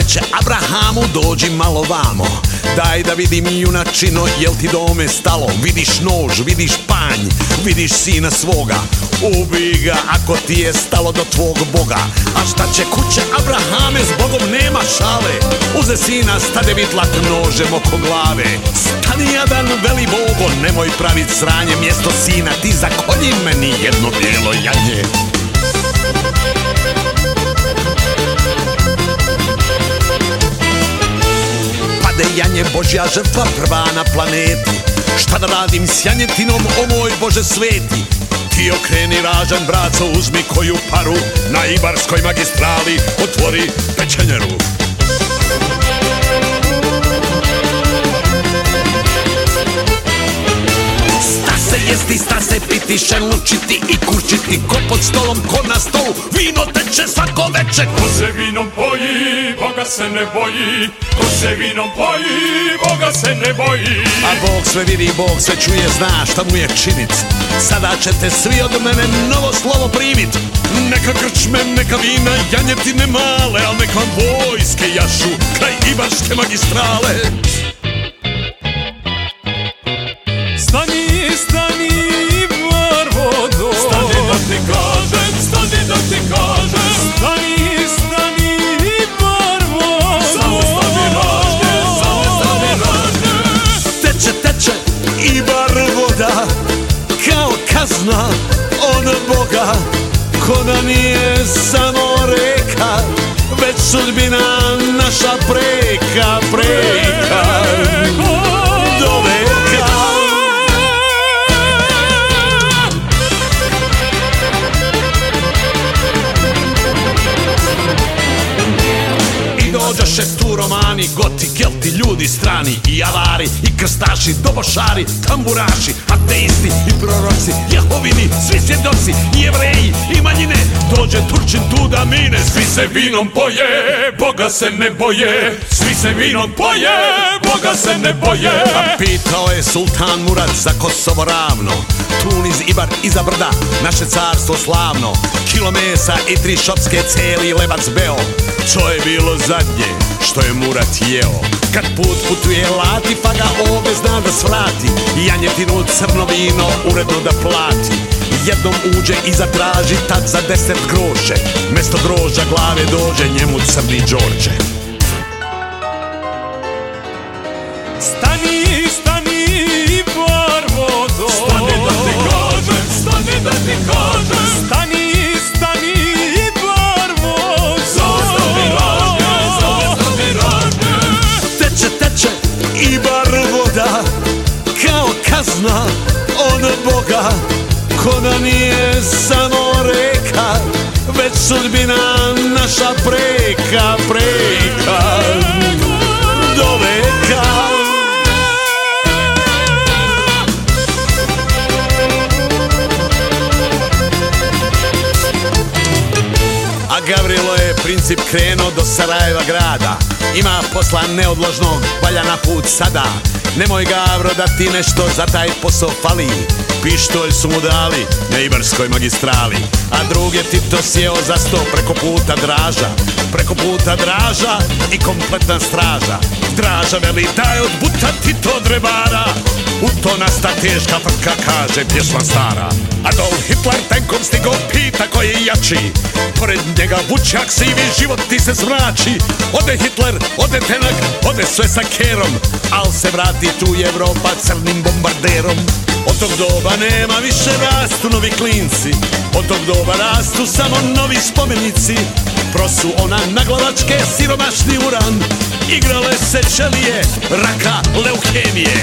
Oče Abrahamu, dođi malo vamo, daj da vidim junačino, jel ti dome stalo? Vidiš nož, vidiš panj, vidiš sina svoga, ubij ga ako ti je stalo do tvog Boga. A šta će kuće Abrahame, s Bogom nema šale, uze sina, stade vitlak nožem oko glave. Stani jadan, veli Bogo, nemoj pravit sranje, mjesto sina ti zakolji meni jedno bijelo janje. Janje, Božja žrtva prva na planeti. Šta da radim s janjetinom, o moj Bože sveti? Ti okreni ražanj, braco, uzmi koju paru, na Ibarskoj magistrali otvori pečenjeru. Jesti, sta se piti, šelučiti i kurčiti, ko pod stolom, ko na stolu, vino teče svako veče. Ko se vinom poji, Boga se ne boji, ko se vinom poji, Boga se ne boji. A Bog sve vidi, Bog sve čuje, zna šta mu je činit. Sada ćete svi od mene novo slovo primit. Neka krčme, neka vina, janjetine male, al nek vam vojske jašu kraj Ibarske magistrale. Stani, stani, Varvodo, stani da ti kažem, stani da ti kažem. Stani, stani, Varvodo, samo stavi ražnje, samo stavi ražnje. Teče, teče Ibar voda, kao kazna od Boga, ko da nije samo reka, već sudbina naša preka, preka do veka. Dođoše tu romani, goti, kelti, ljudi strani, i avari, i krstaši, dobošari, tamburaši, ateisti i proroci, Jehovini, svi svjedoci, i jevreji, i manjine. Dođe Turčin tu da mine, svi se vinom poje, Boga se ne boje. Svi se vinom poje, Boga se ne boje. A pitao je sultan Murad za Kosovo ravno, Tuniz, Ibar, iza brda, naše carstvo slavno, kilo mesa i 3 šopske, cijeli lebac beo. To je bilo zadnje što je Murat jeo. Kad put putuje Latifa ga ovdje zna da svrati, janjetinu, crno vino uredno da plati. Jednom uđe i zatraži, tad za 10 groše, mesto grožđa glave dođe njemu crni Đorđe. Stani, stani, Varvodo, stani da ti kažem, stani da ti kažem. Stani, stani, Varvodo, stavi ražnje, stavi ražnje. Teče, teče Ibar voda, kao kazna od Boga, ko da nije samo reka, već sudbina naša preka, preka do veka. A Gavrilo je princip krenuo do Sarajeva grada, ima posla neodložnog, valja na put sada. Nemoj Gavro da ti nešto za taj posao fali, pištolj su mu dali na Ibarskoj magistrali. A drug je Tito sjeo za sto preko puta Draža, preko puta Draža i kompletna straža. Draža veli daj od buta Tito od rebara, u to nasta teška frka, kaže pjesma stara. Adolf Hitler tenkom stigo, pita ko je jači, pored njega Vučjak, sivi život ti se zmrači. Ode Hitler, ode Tenak, ode sve sa kerom, al se vrati tu Evropa crnim bombarderom. Od tog doba nema više rastu novi klinci, od tog doba rastu samo novi spomenici. Prosu ona naglavačke, siromašni uran, igrale se čelije, raka, leukemije.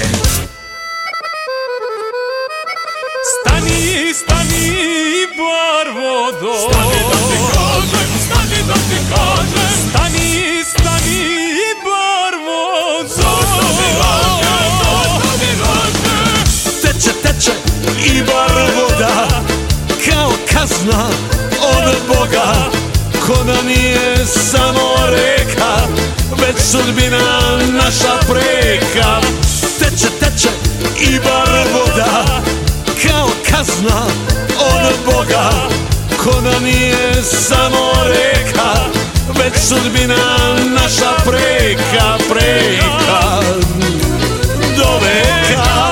Stani, stani, Varvodo, stani da ti kažem, stani da ti kažem. Stani, stani, Varvodo, stavi ražnje, stavi ražnje. Teče, teče Ibar voda, kao kazna od Boga, ko da nije samo reka, već sudbina naša preka. Teče, teče Ibar voda, kao kazna od Boga, ko da nije samo reka, već sudbina naša preka do veka.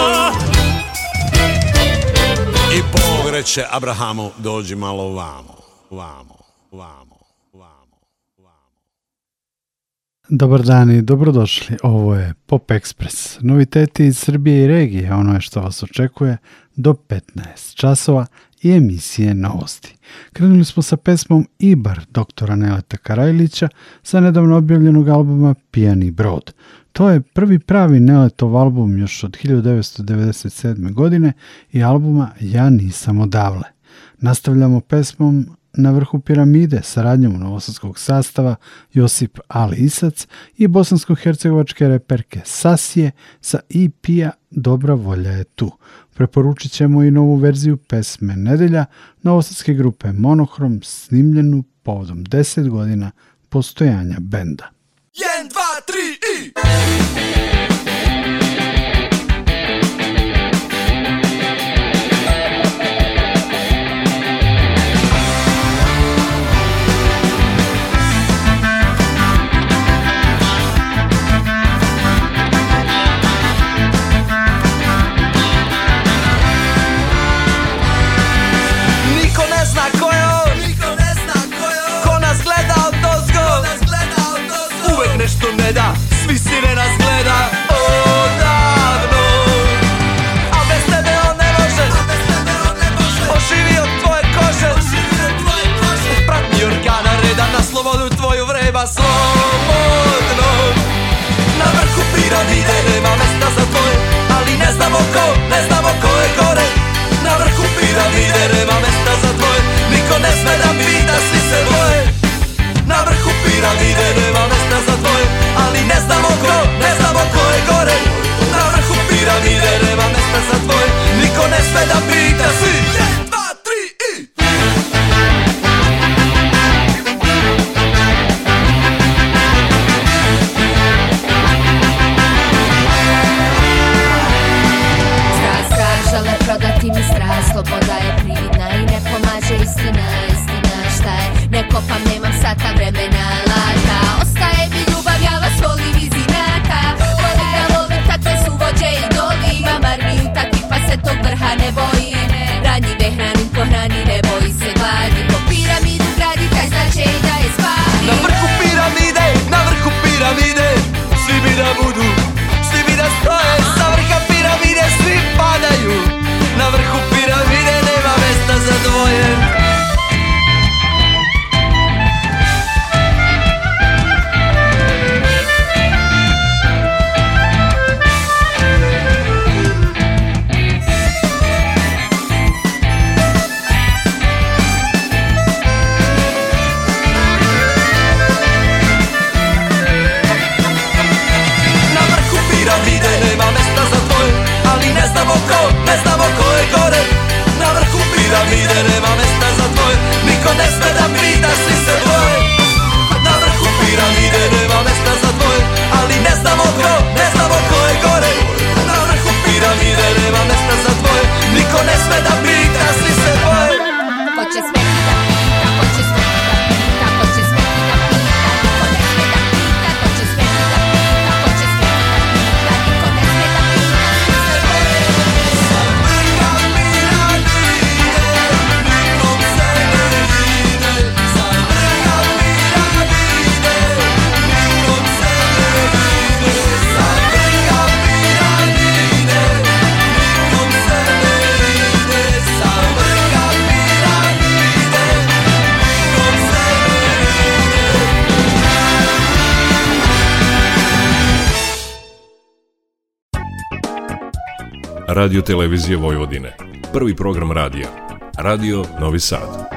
I Bog reče Abrahamu, dođi malo vamo. Dobar dan i dobrodošli, ovo je Pop Express. Noviteti iz Srbije i regije, ono je što vas očekuje do 15 časova i emisije novosti. Krenuli smo sa pesmom Ibar doktora Neleta Karajlića sa nedavno objavljenog albuma Pijani brod. To je prvi pravi Neletov album još od 1997. godine i albuma Ja nisam odavle. Nastavljamo pesmom Na vrhu piramide saradnjom novosadskog sastava Josip Ali Isac i bosansko-hercegovačke reperke Sasije sa EP-a Dobra volja je tu. Preporučit ćemo i novu verziju pesme Nedelja novosadske grupe Monohrom snimljenu povodom 10 godina postojanja benda. 1, 2, 3 i... Nešto ne da, svi sire nas gleda odavno, a bez tebe on ne može, oživi od tvoje kože, pratni organa reda na slobodu tvoju vreba slobodno. Na vrhu piramide nema mesta za tvoje, ali ne znamo ko je gore. Na vrhu piramide nema mesta za tvoje, niko ne sme da pita, svi se boje. Na vrhu piramide nema mesta za tvoje, ali ne znamo ko je gore. Na vrhu piramide nema mesta za tvoje, niko ne sme da pita, svi 1, 2, 3 i... Strah, žele prodati mi strah, sloboda je prividna i ne pomaže istina šta je, ne kopam, nemam sata vremena lata, ostaje mi ljubav, ja vas volim iz inata, volim da volim, takve su vođe i doli, imam armiju takvi pa se tog vrha ne boji, ranjive hranim ko hrani, ne boji se gladi, po piramidu gradi, taj značaj da je spali. Na vrhu piramide, svi bi da budu, svi bi da stoje, sa vrha piramide svi padaju, na vrhu piramide nema mesta za dvoje. Ne znamo ko je gore. Na vrhu piramide nema mesta za tvoje, niko ne sme da pita, svi se boje. Na vrhu piramide nema mesta za tvoje, ali ne znamo ko je gore. Na vrhu piramide nema mesta za tvoje, niko ne sme da pita, svi se boje. Ko će smeti da pita, ko će smeti da pita, ko će smeti da pita, niko ne sme da pita, ko će smeti da pita, ko će smeti da pita, niko ne sme da pita, svi se boje. Radio televizije Vojvodine. Prvi program radija. Radio Novi Sad.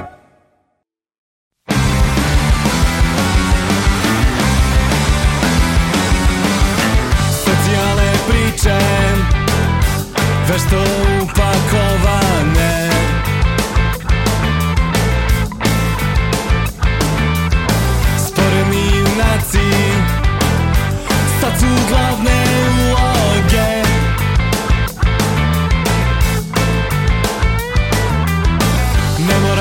Socijale priče, vešto upakovane, sporedni junaci, sad su glavne uloge. Ne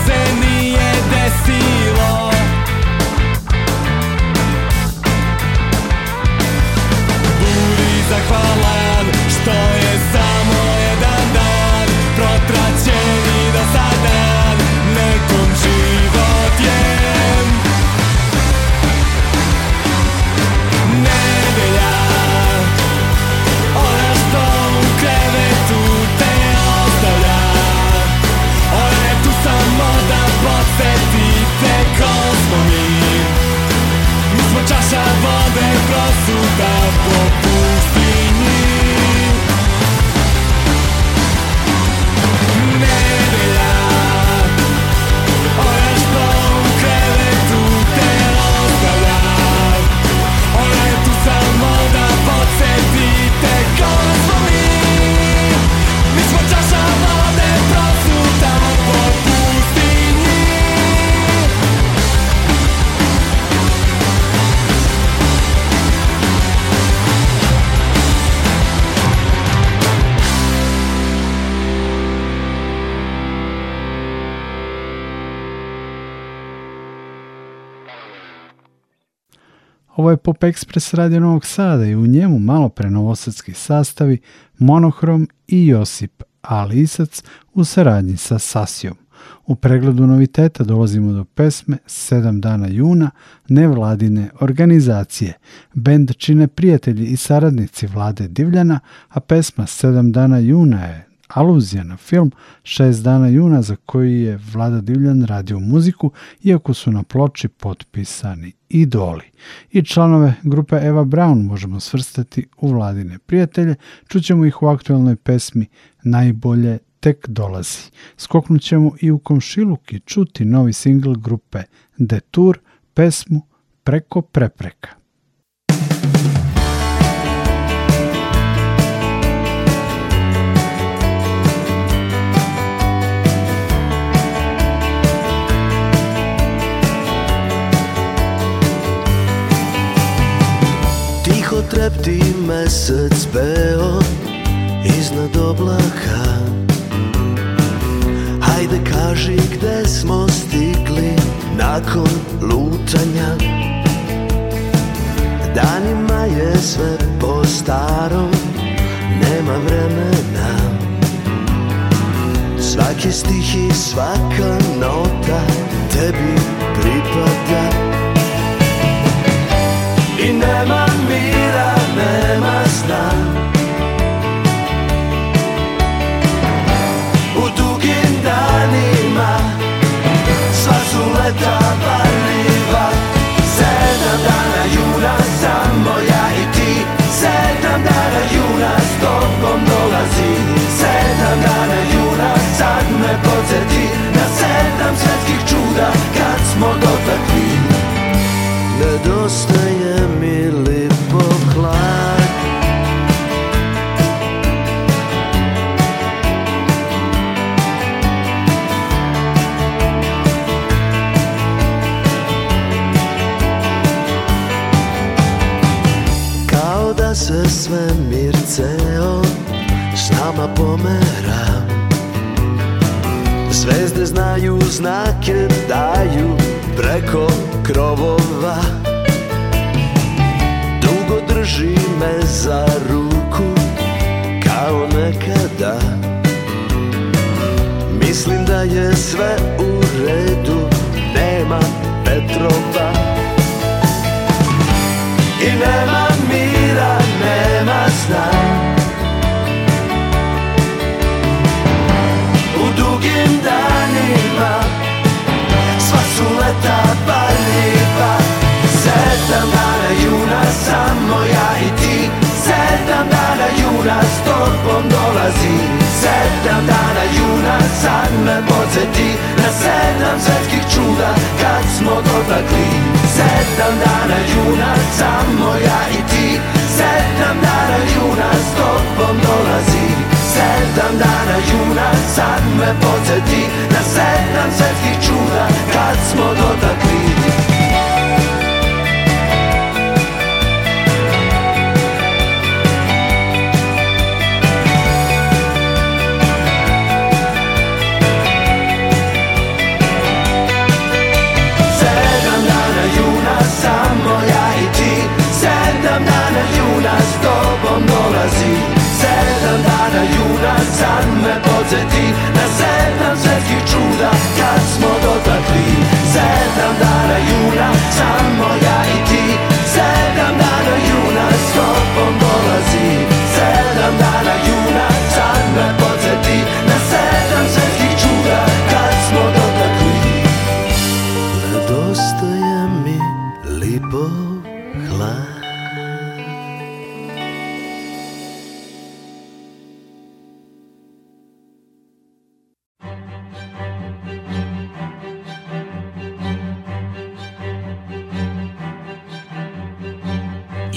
se nije desilo. Budi zahvalan što je samo jedan dan protraćen i dosadan, nekom život je nedelja. Ona što u krevetu te ostavlja, ona je tu samo da podsjetite ko smo mi. Mi smo čaša vode prosuta po pustinji. Nedelja, ona što u krevetu te ostavlja, ona je tu samo da podsjetite ko smo mi. Mi smo čaša vode prosuta po pustinji. Ovo je Pop Express Radio Novog Sada i u njemu malo pre novosadski sastavi Monohrom i Josip A. Lisac u saradnji sa Sasijom. U pregledu noviteta dolazimo do pesme 7 dana juna nevladine organizacije. Bend čine prijatelji i saradnici Vlade Divljana, a pesma 7 dana juna je aluzija na film 6 dana juna za koji je Vlada Divljan radio muziku, iako su na ploči potpisani idoli. I članove grupe Eva Braun možemo svrstati u Vladine prijatelje, čućemo ih u aktualnoj pesmi Najbolje tek dolazi. Skoknut ćemo i u komšiluk i čuti novi singl grupe Detour, pesmu Preko prepreka. Tiho trepti mesec beo iznad oblaka. Hajde kaži gde smo stigli nakon lutanja. Danima je sve po starom, nema vremena. Svaki stih i svaka nota tebi pripada. I nema mira, nema sna. U dugim danima sva su leta varljiva. 7 dana juna samo ja i ti. 7 dana juna s tobom dolazi. 7 dana juna sad me podsjeti na 7 svetskih čuda kad smo dotakli. Nedostaje mi lipov hlad. Kao da se svemir ceo s nama pomera. Zvezde znaju, znake daju preko krovova. Dugo drži me za ruku kao nekada. Mislim da je sve u redu, nema vetrova. I nema mira, nema sna. U dugim danima sva su leta varljiva. 7 dana juna samo ja i ti. 7 dana juna s tobom dolazi. 7 dana juna sad me podsjeti na 7 svetskih čuda kad smo dotakli. 7 dana juna samo ja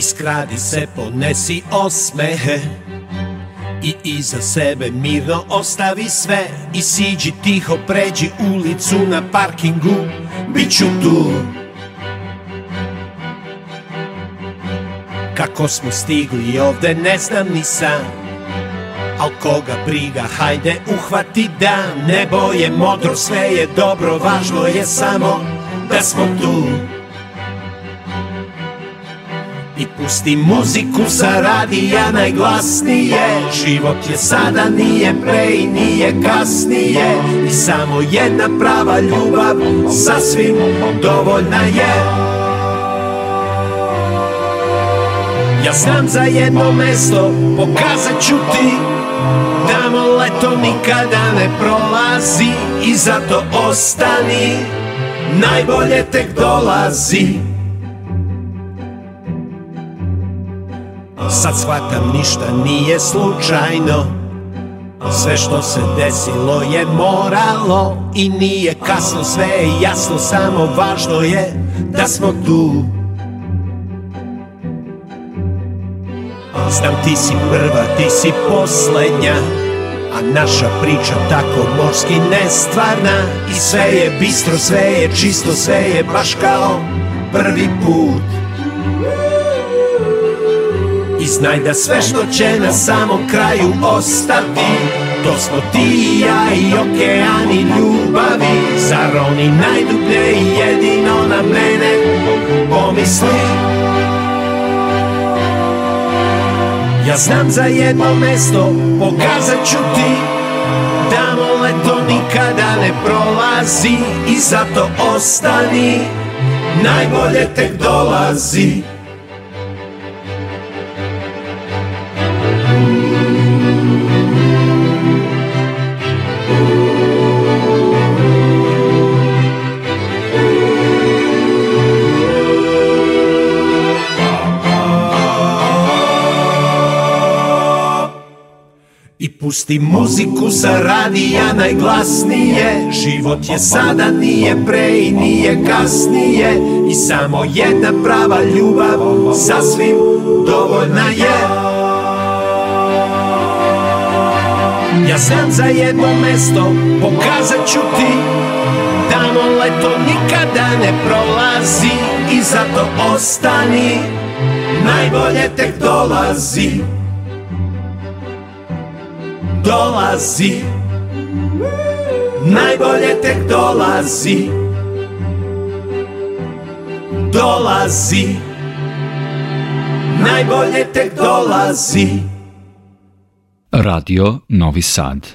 Iskradi se, ponesi osmehe i iza sebe mirno ostavi sve. I siđi tiho, pređi ulicu na parkingu, biću tu. Kako smo stigli ovde ne znam ni sam, al koga briga, hajde uhvati dan. Nebo je modro, sve je dobro, važno je samo da smo tu. I pusti muziku sa radija najglasnije. Život je sada, nije pre i nije kasnije. I samo jedna prava ljubav sasvim dovoljna je. Ja znam za jedno mesto, pokazat ću ti. Tamo leto nikada ne prolazi i zato ostani, najbolje tek dolazi. Sad shvatam, ništa nije slučajno, sve što se desilo je moralo. I nije kasno, sve je jasno, samo važno je da smo tu. Znam, ti si prva, ti si poslednja, a naša priča tako morski nestvarna. I sve je bistro, sve je čisto, sve je baš kao prvi put. I znaj da sve što će na samom kraju ostati, to smo ti i ja i okeani ljubavi. Zar oni najdublje i jedino na mene pomisli? Ja znam za jedno mesto, pokazat ću ti. Tamo leto nikada ne prolazi i zato ostani, najbolje tek dolazi. I pusti muziku sa radija najglasnije. Život je sada, nije pre i nije kasnije. I samo jedna prava ljubav sasvim dovoljna je. Ja znam za jedno mesto, pokazat ću ti. Tamo leto nikada ne prolazi i zato ostani, najbolje tek dolazi. Dolazi, najbolje tek dolazi. Dolazi, najbolje tek dolazi. Radio Novi Sad.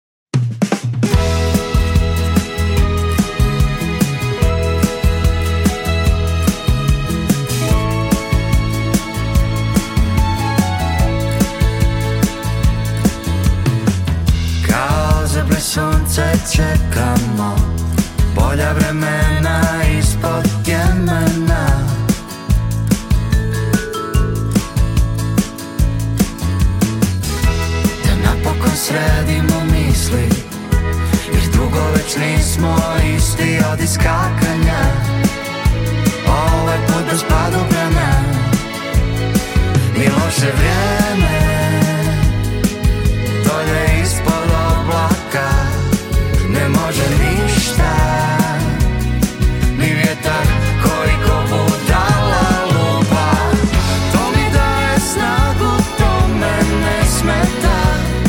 Sunce čekamo, bolja vremena ispod Jemena. Da napokon sredimo misli, jer dugo već nismo isti od iskakanja. Ovaj put bez padobrana i loše vrijeme, dolje ispod oblaka ne može ništa, ni vjetar koliko budala lupa. To mi daje snagu, to me ne smeta.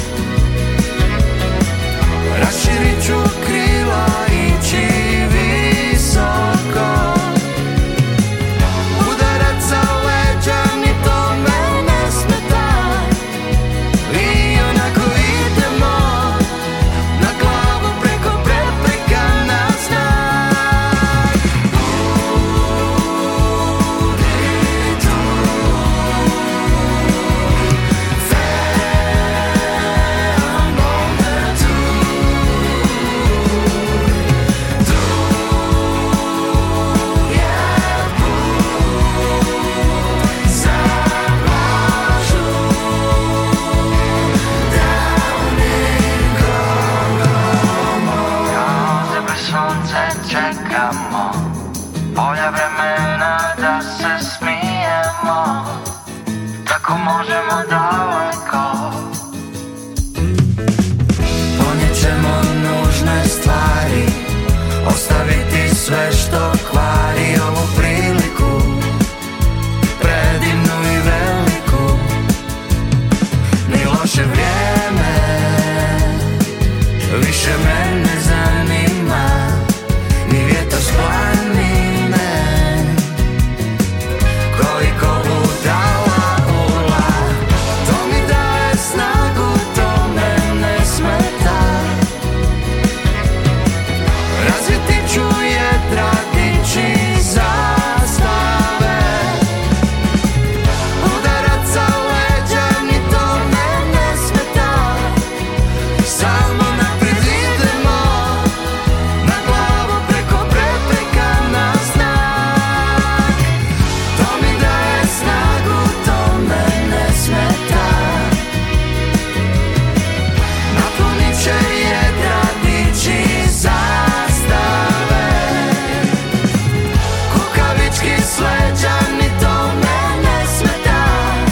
Raširit ću krila, ići visoko. Udarac sa leđa, ni to me ne smeta. I onako idemo na glavu preko prepreka na znak. Budi tu, veoma tu, tu je put za plažu, Kao bez sunce čekamo, bolja vremena da se smijemo. možemo daleko. Ponijećemo nužne stvari, ostaviti sve što kvari ovu priliku, predivnu i veliku. Ni loše vrijeme više me ne zanima, ni vjetar s planine, koliko budala ula. To mi daje snagu, to me ne smeta. Razviti ću jedra, dići zastave, udaraca u leđa, ni to me ne smeta. Samo naprijed idemo, na glavu preko prepreka na znak. To mi daje snagu, to me ne smeta. Napunit će jedra, dići zastave, kukavički s leđa, ni to me ne smeta.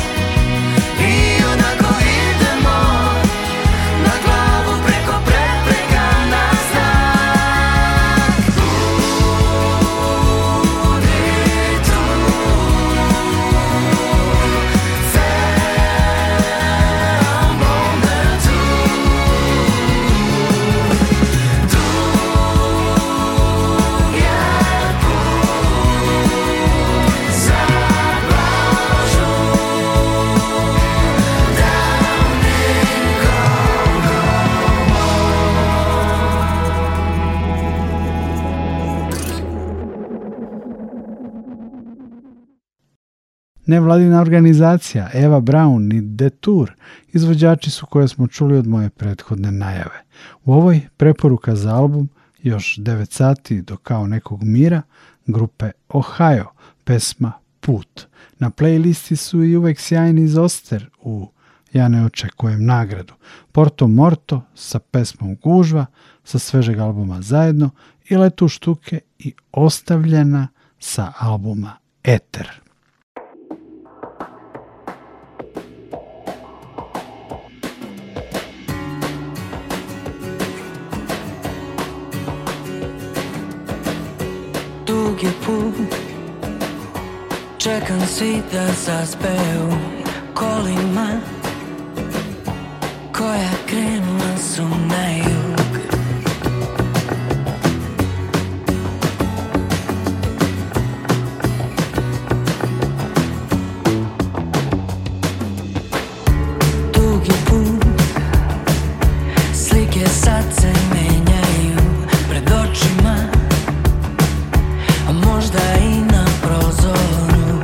I onako idemo, na glavu preko prepreka na znak. Budi tu, feromone tu, tu je put za plažu, da Nevladina organizacija Eva Braun i Detour izvođači su koje smo čuli od moje prethodne najave. U ovoj preporuka za album Još 9 sati do kao nekog mira grupe Ohio, pesma Put. Na playlisti su i uvek sjajni Zoster u Ja ne očekujem nagradu, Porto Morto sa pesmom Gužva sa svežeg albuma Zajedno i Letu štuke i Ostavljena sa albuma Eter. Dug je put, čekam svi da zaspeju kolima koja krenula su na jug. Dug je put, slike sad se menjaju pred očima, a možda i na prozoru.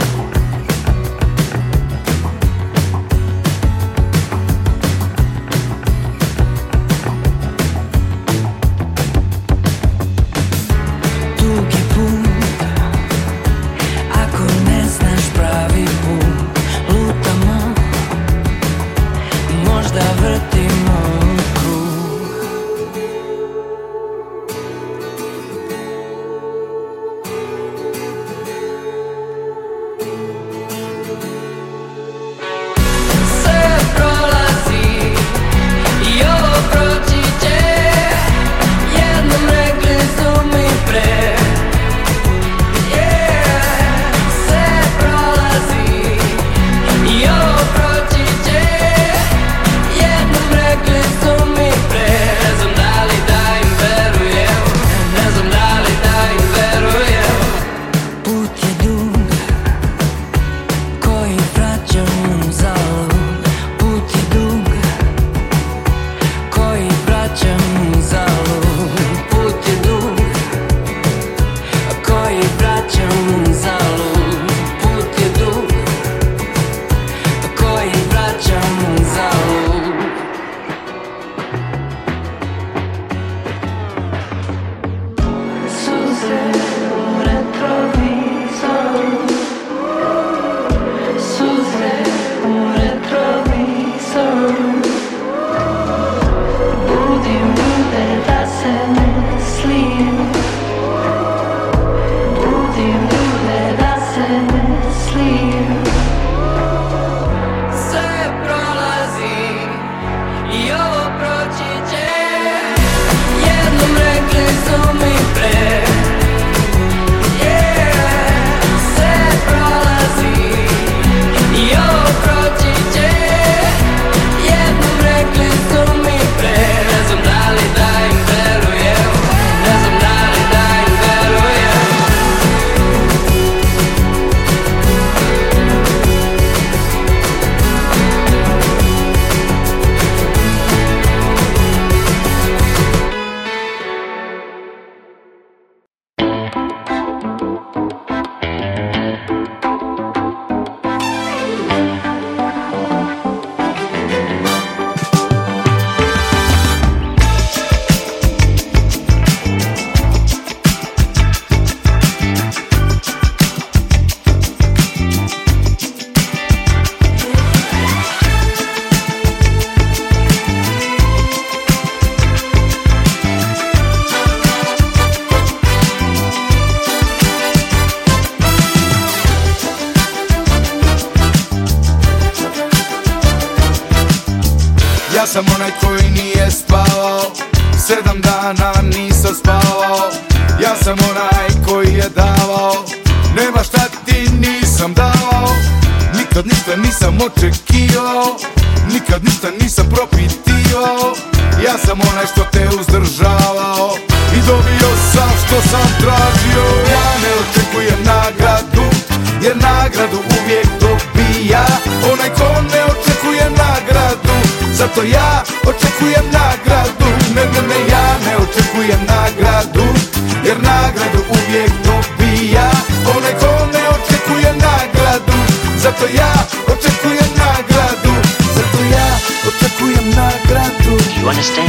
sam onaj koji nije spavao, 7 dana nisam spavao. Ja sam onaj koji je davao, nema šta ti nisam davao. Nikad ništa nisam očekivao, nikad ništa nisam propitivao. Ja sam onaj što te uzdržavao i dobio sam što sam tražio. Ja ne očekujem nagradu, jer nagradu uvijek dobija onaj ko ne očekuje nagradu. Zato ja očekujem nagradu. Ne, ja ne očekujem nagradu, jer nagradu uvijek dobija onaj ko ne očekuje nagradu. Zato ja očekujem nagradu. Zato ja očekujem nagradu. You understand?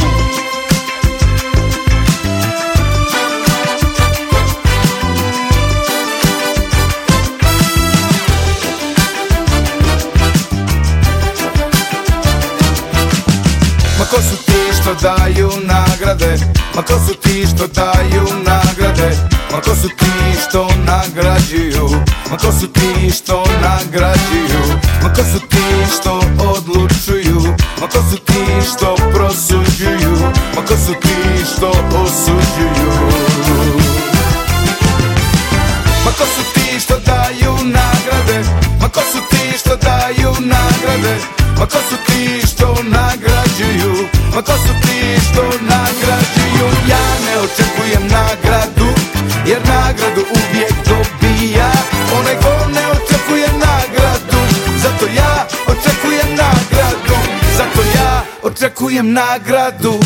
Ma ko su ti što daju nagrade? Ma ko su ti što daju nagrade? Ma ko su ti što nagrađuju? Ma ko su ti što nagrađuju? Ma ko su ti što odlučuju? Ma ko su ti što prosuđuju? Ma ko su ti što osuđuju? Ma ko su ti što daju nagrade? Ma ko su ti što daju nagrade? Ma ko su ti što nagrađuju? Ma ko su ti što nagrađuju? Ja ne očekujem nagradu, jer nagradu uvijek dobija onaj ko ne očekuje nagradu. Zato ja očekujem nagradu. Zato ja očekujem nagradu.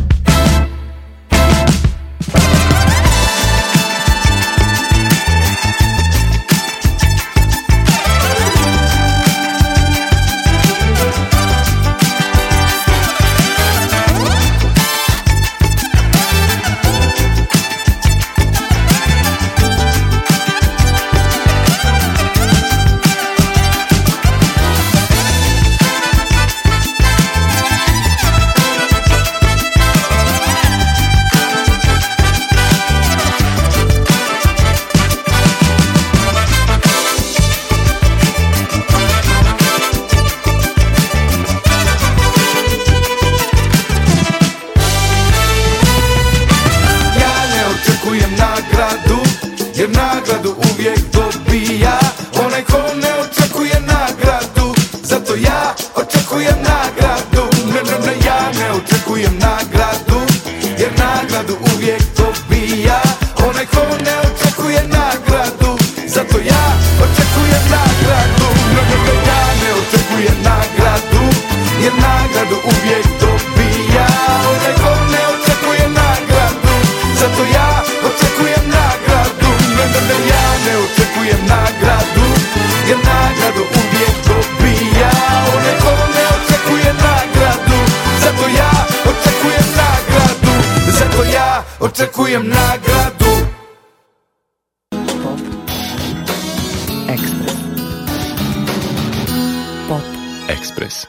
Jer nagradu uvijek dobija onaj ko ne očekuje nagradu. Zato ja očekujem nagradu. Ne, ja ne očekujem nagradu, jer nagradu uvijek dobija onaj ko ne očekuje nagradu. Zato ja očekujem nagradu. Ne, ja ne očekujem nagradu, jer nagradu uvijek dobija onaj ko ne očekuje nagradu. Zato ja očekujem nagradu. Ja ne očekujem nagradu, jer nagradu uvijek dobija onaj ko ne očekuje nagradu. Zato ja očekujem nagradu. Zato ja očekujem nagradu. Pop Express.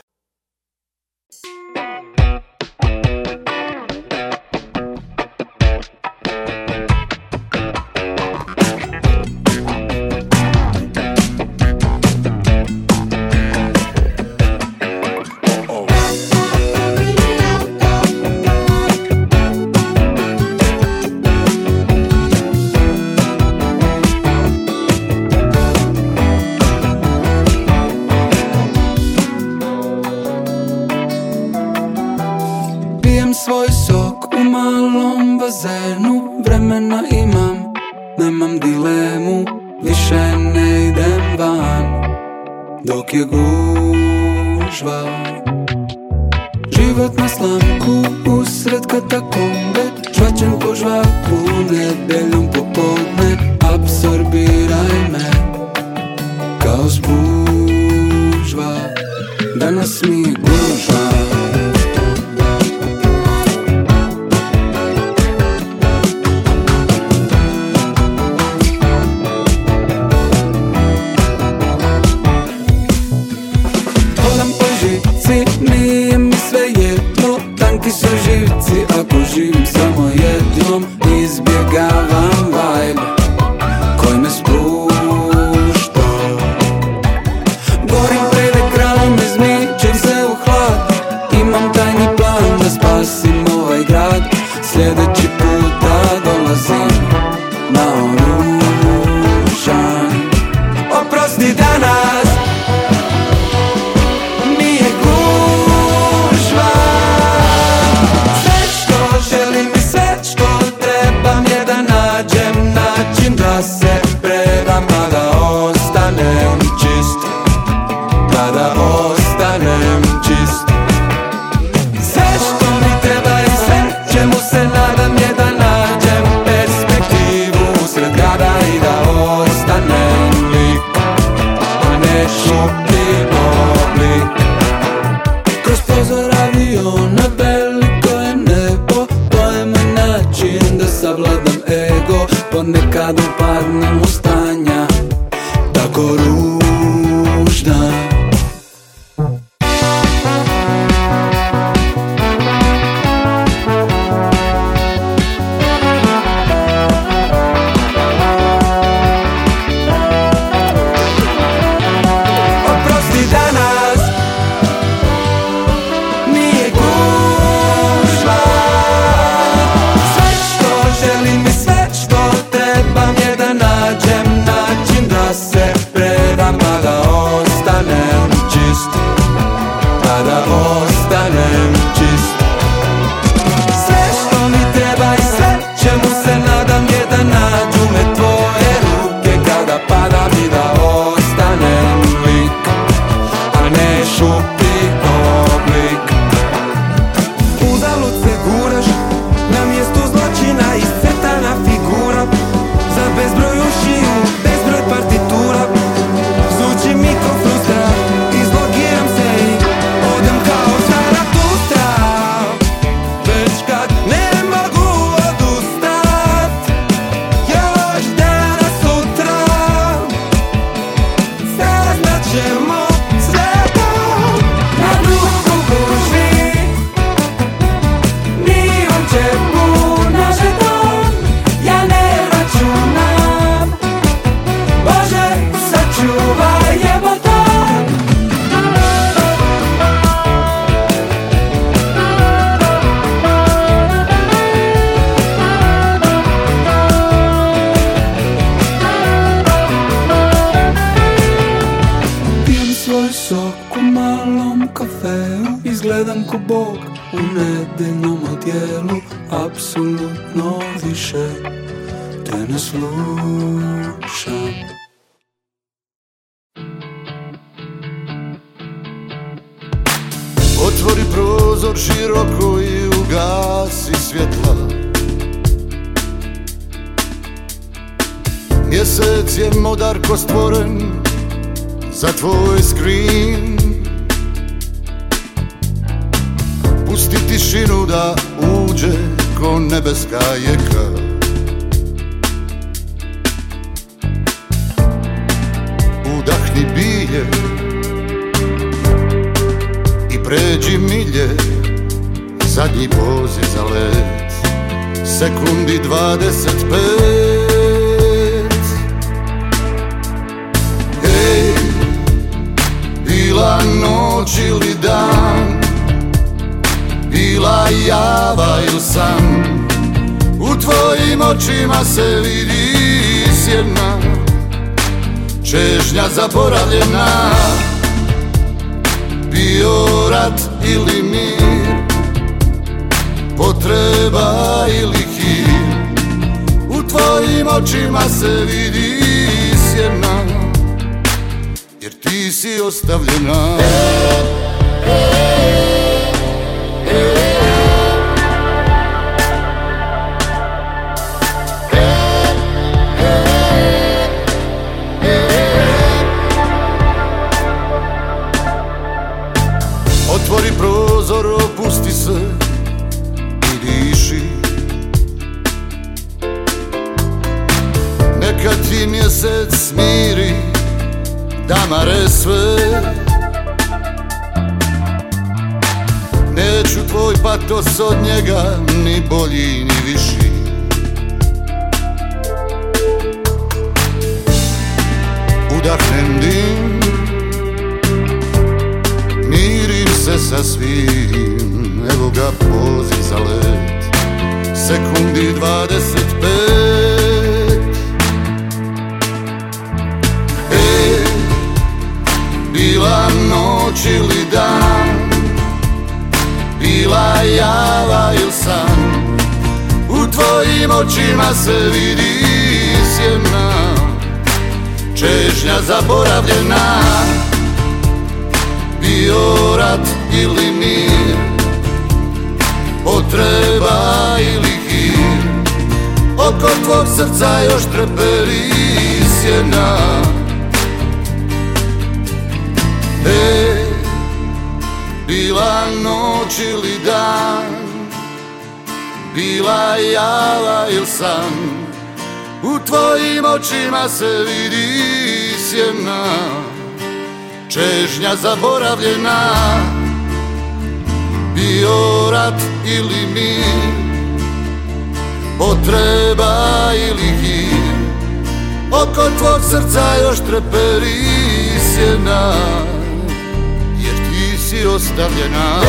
Svoj sok u malom bazenu, vremena imam, nemam dilemu, više ne idem van, dok je gužva. Život na slamku, usred katakombe, žvačen po žvaku, nedeljom popodne, apsorbiraj me, kao spužva, danas mi je gužva. Nije mi sve jedno, tanki su živci, ako živim samo jednom, izbjegavam vibe koji me spušta. Gorim pred ekranom, izmičem se u hlad, imam tajni ego, ponekad upadnem u stanja tako ružna. Izgledam ko Bog u nedeljnom odjelu, apsolutno više te ne slušam. Otvori prozor široko i ugasi svjetla. Mjesec je modarko stvoren za tvoj skrin. Pusti tišinu da uđe ko nebeska jeka. Udahni bije i pređi milje, zadnji poziv za let, sekundi 25. Hej, bila noć ili dan, bila java ili san, u tvojim očima se vidi sjena, čežnja zaboravljena. Bio rat ili mir, potreba ili hir, u tvojim očima se vidi sjena, jer ti si ostavljena. Otvori prozor, opusti se i diši. Neka ti mjesec smiri damare sve. Neću tvoj patos od njega, ni bolji ni viši. Udahnem dim, mirim se sa svim, evo ga poziv za let, sekundi 25. Bila noć ili dan, bila java ili san, u tvojim očima se vidi sjena, čežnja zaboravljena. Bio rat ili mir, potreba ili hir, oko tvog srca još treperi sjena. Bila noć ili dan, bila java ili san, U tvojim očima se vidi sjena, čežnja zaboravljena. Bio rat ili mir, potreba ili hir, oko tvog srca još treperi sjena, jer ti si ostavljena.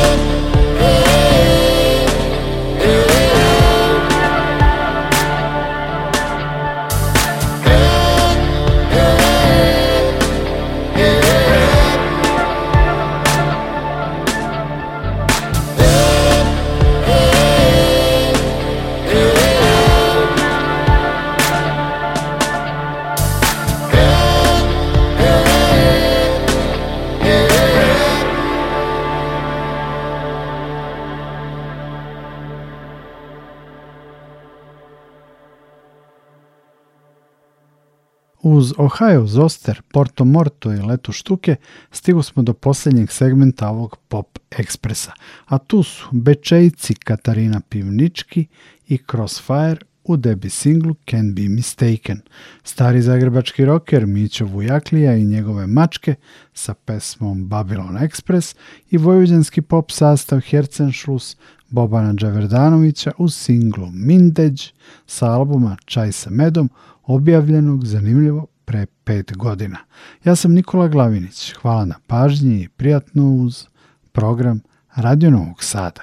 Uz Ohio Zoster, Porto Morto i Letu štuke stigu smo do posljednjeg segmenta ovog Pop Ekspresa, a tu su Bečejci Katarina Pivnički i Crossfire u debi singlu Can Be Mistaken, stari zagrebački rocker Mićo Vujaklija i njegove mačke sa pesmom Babylon Express i vojvođanski pop sastav Herzenschluss Bobana Đaverdanovića u singlu Mindeđ sa albuma Čaj sa medom, objavljenog zanimljivo pre 5 godina. Ja sam Nikola Glavinić, hvala na pažnji i prijatno uz program Radio Novog Sada.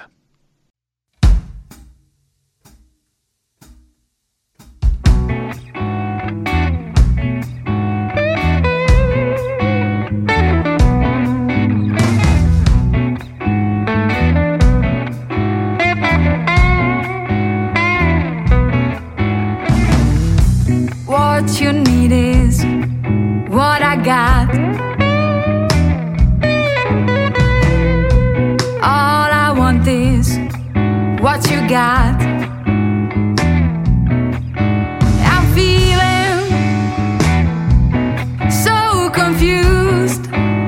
What you need is what I got. All I want is what you got. I'm feeling so confused,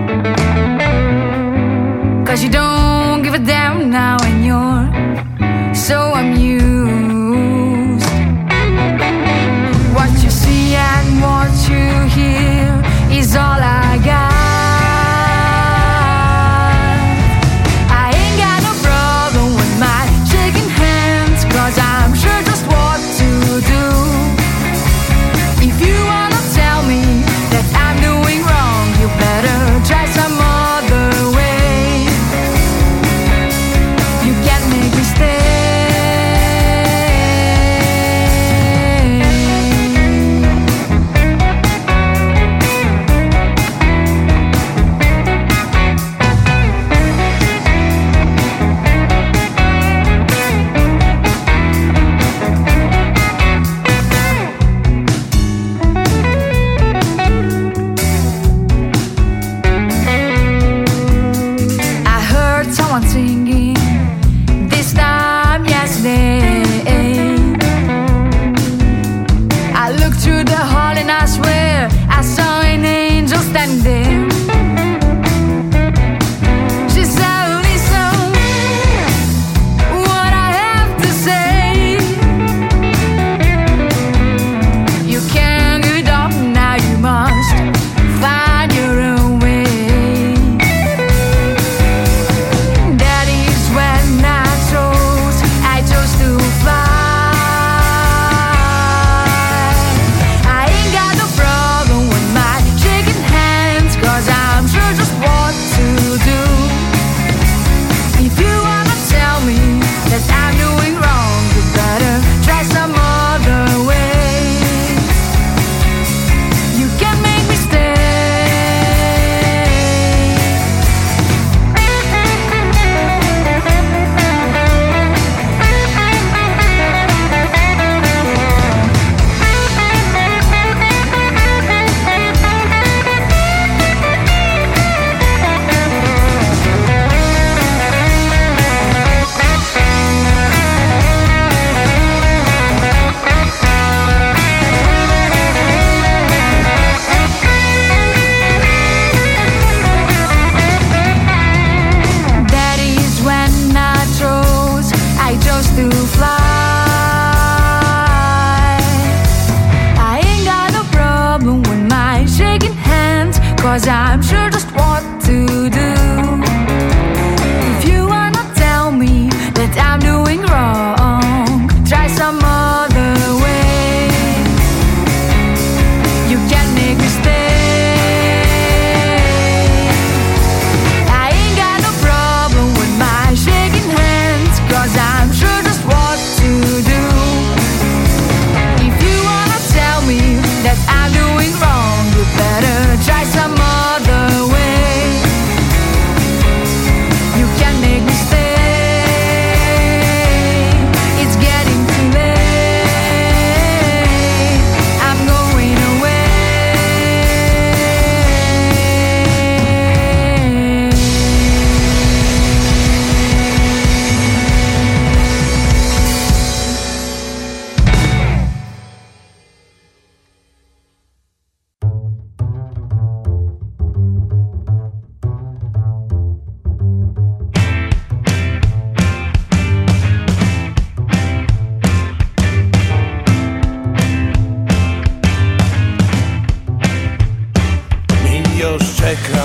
'cause you don't give a damn now and you're so amused. What you see and what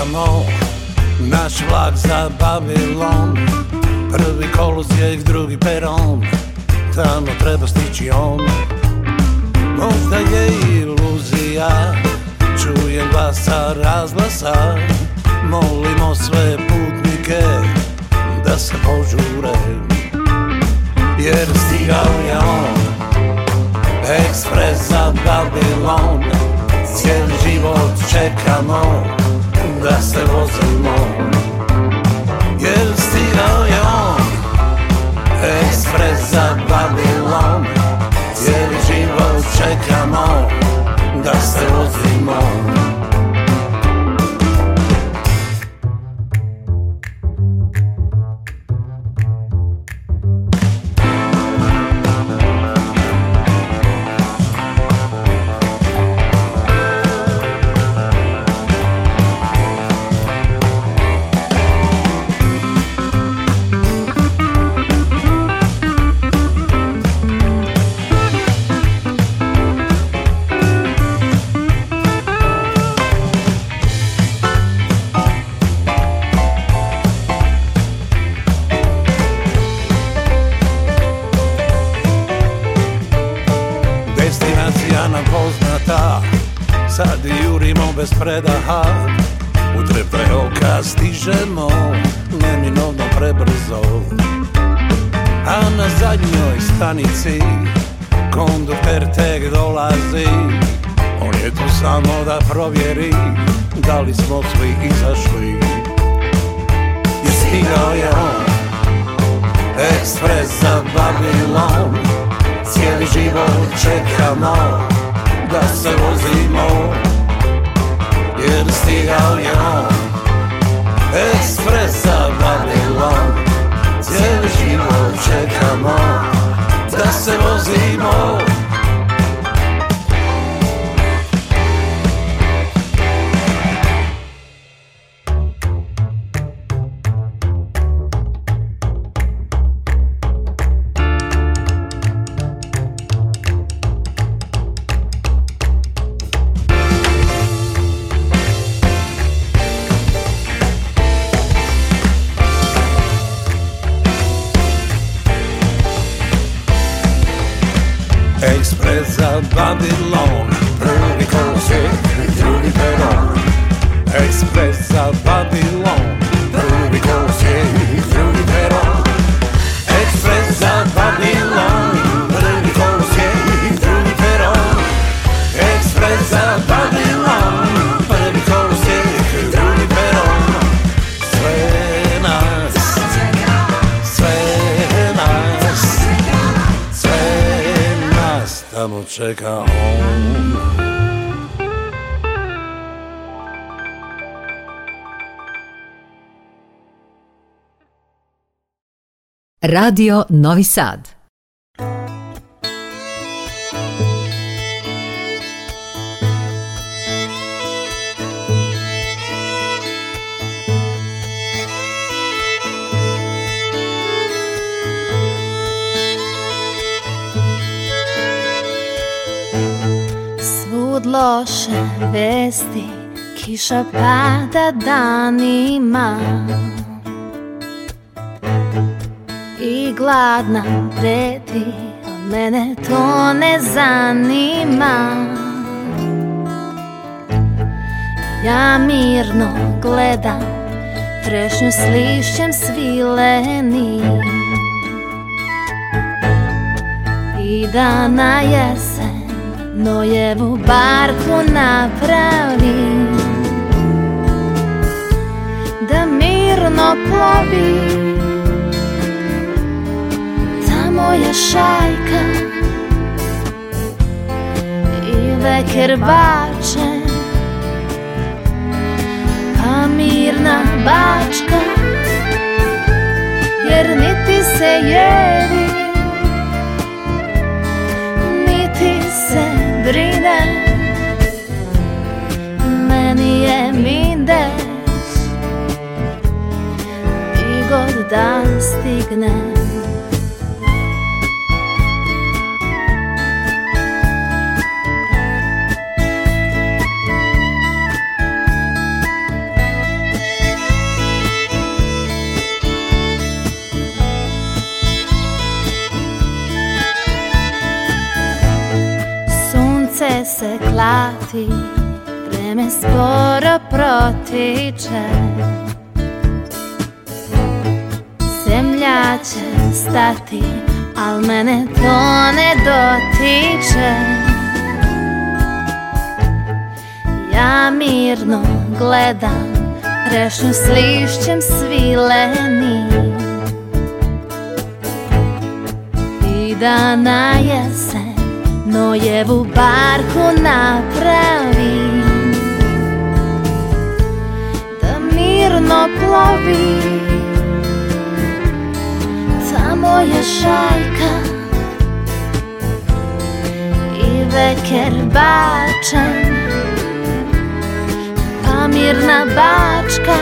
čekamo naš vlak za Babilon. Prvi kolosijek, drugi peron, tamo treba stići on. Možda je iluzija, čujem glasa razglasa. Molimo sve putnike da se požure, jer stigao je on, ekspres za Babilon. Cijeli život čekamo da se vozimo, jer stigao je on, ekspres za Babilon. Cijeli život čekamo da se vozimo. Sad jurimo bez predaha, u treptaj oka stižemo, neminovno prebrzo. A na zadnjoj stanici kondukter tek dolazi. On je tu samo da provjeri da li smo svi izašli. I stigao je on, ekspres za Babilon. Cijeli život čekamo da se vozimo, jer stigao je on, ekspres za Babilon. Cijeli život čekamo da se vozimo. Ekspres za Babilon, prvi kolosijek, drugi peron. Ekspres za Babilon, prvi kolosijek, drugi peron. Ekspres za Babilon, prvi kolosijek, drugi peron. Ekspres za Babilon, prvi kolosijek, drugi peron. Sve nas, sve nas, sve nas tamo čeka on. Radio Novi Sad. Svud loše vesti, kiša pada danima i gladna preti, a mene to ne zanima. Ja mirno gledam trešnju s lišćem svilenim i da na jesen Nojevu barku napravim, da mirno plovi ta moja šajka i veker bačen, pa mirna bačka, jer niti se jedi, niti se brine, meni je mindes i god da stigne. sunce se klati, vreme sporo protiče. Zemlja će stati, al mene to ne dotiče. Ja mirno gledam trešnju s lišćem svileni i da na jesen Nojevu barku napravi, da mirno plovi ta moja šajka i veker bačan, pa mirna bačka,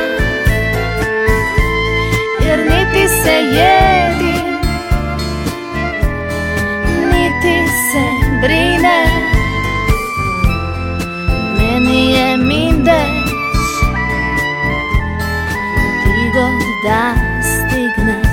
jer niti se jedi, niti se brine. Meni je mindeć di god da stigne.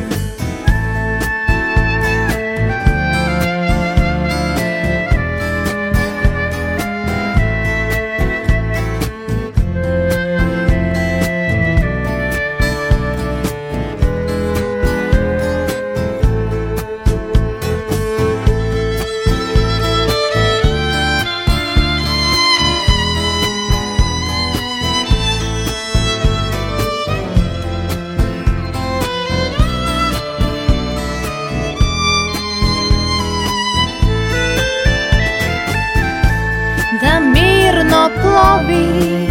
Da mirno plovi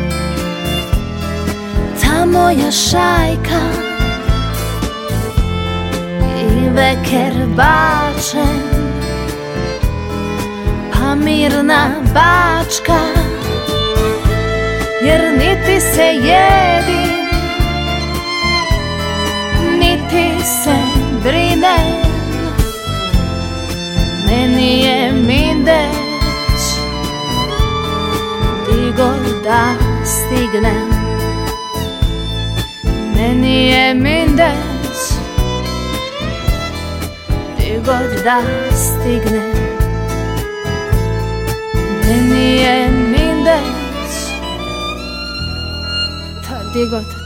ta moja šajka i veker bačen, pa mirna bačka, jer niti se jedi, niti se brine. Meni je mindeć di god da stignem. Meni je mindeć di god da stignem. Meni je mindeć di god